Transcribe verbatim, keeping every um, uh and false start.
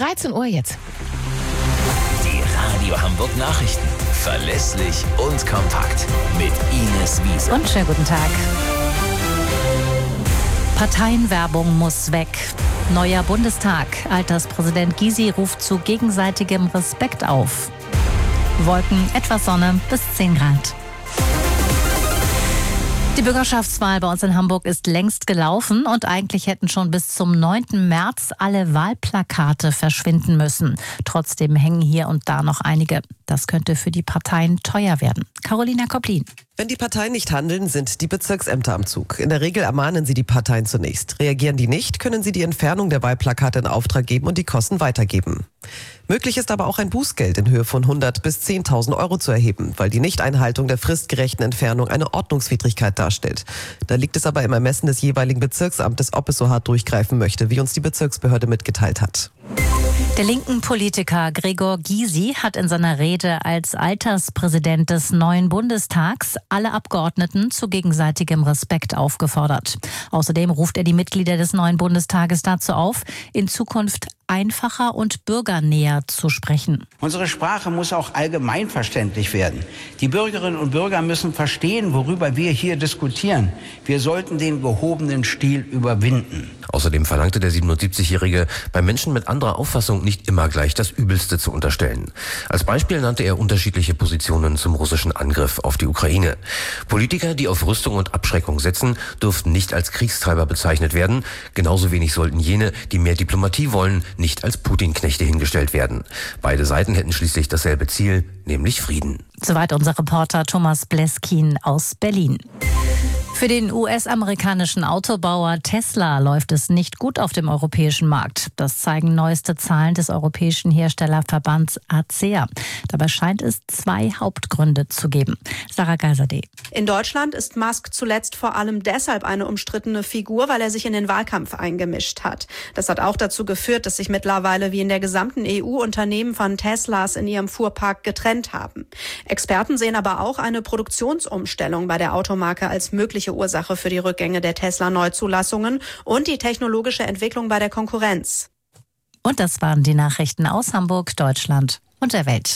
dreizehn Uhr jetzt. Die Radio Hamburg Nachrichten. Verlässlich und kompakt. Mit Ines Wiese. Und schönen guten Tag. Parteienwerbung muss weg. Neuer Bundestag. Alterspräsident Gysi ruft zu gegenseitigem Respekt auf. Wolken, etwas Sonne bis zehn Grad. Die Bürgerschaftswahl bei uns in Hamburg ist längst gelaufen und eigentlich hätten schon bis zum neunten März alle Wahlplakate verschwinden müssen. Trotzdem hängen hier und da noch einige. Das könnte für die Parteien teuer werden. Carolina Koplin. Wenn die Parteien nicht handeln, sind die Bezirksämter am Zug. In der Regel ermahnen sie die Parteien zunächst. Reagieren die nicht, können sie die Entfernung der Wahlplakate in Auftrag geben und die Kosten weitergeben. Möglich ist aber auch ein Bußgeld in Höhe von hundert bis zehntausend Euro zu erheben, weil die Nichteinhaltung der fristgerechten Entfernung eine Ordnungswidrigkeit darstellt. Da liegt es aber im Ermessen des jeweiligen Bezirksamtes, ob es so hart durchgreifen möchte, wie uns die Bezirksbehörde mitgeteilt hat. Der linken Politiker Gregor Gysi hat in seiner Rede als Alterspräsident des neuen Bundestags alle Abgeordneten zu gegenseitigem Respekt aufgefordert. Außerdem ruft er die Mitglieder des neuen Bundestages dazu auf, in Zukunft einfacher und bürgernäher zu sprechen. Unsere Sprache muss auch allgemeinverständlich werden. Die Bürgerinnen und Bürger müssen verstehen, worüber wir hier diskutieren. Wir sollten den gehobenen Stil überwinden. Außerdem verlangte der siebenundsiebzigjährige, bei Menschen mit anderer Auffassung nicht immer gleich das Übelste zu unterstellen. Als Beispiel nannte er unterschiedliche Positionen zum russischen Angriff auf die Ukraine. Politiker, die auf Rüstung und Abschreckung setzen, dürften nicht als Kriegstreiber bezeichnet werden. Genauso wenig sollten jene, die mehr Diplomatie wollen, nicht als Putin-Knechte hingestellt werden. Beide Seiten hätten schließlich dasselbe Ziel, nämlich Frieden. Soweit unser Reporter Thomas Bleskin aus Berlin. Für den U S-amerikanischen Autobauer Tesla läuft es nicht gut auf dem europäischen Markt. Das zeigen neueste Zahlen des europäischen Herstellerverbands A C E A. Dabei scheint es zwei Hauptgründe zu geben. Sarah Geiserde. In Deutschland ist Musk zuletzt vor allem deshalb eine umstrittene Figur, weil er sich in den Wahlkampf eingemischt hat. Das hat auch dazu geführt, dass sich mittlerweile wie in der gesamten E U Unternehmen von Teslas in ihrem Fuhrpark getrennt haben. Experten sehen aber auch eine Produktionsumstellung bei der Automarke als mögliche Ursache für die Rückgänge der Tesla-Neuzulassungen und die technologische Entwicklung bei der Konkurrenz. Und das waren die Nachrichten aus Hamburg, Deutschland und der Welt.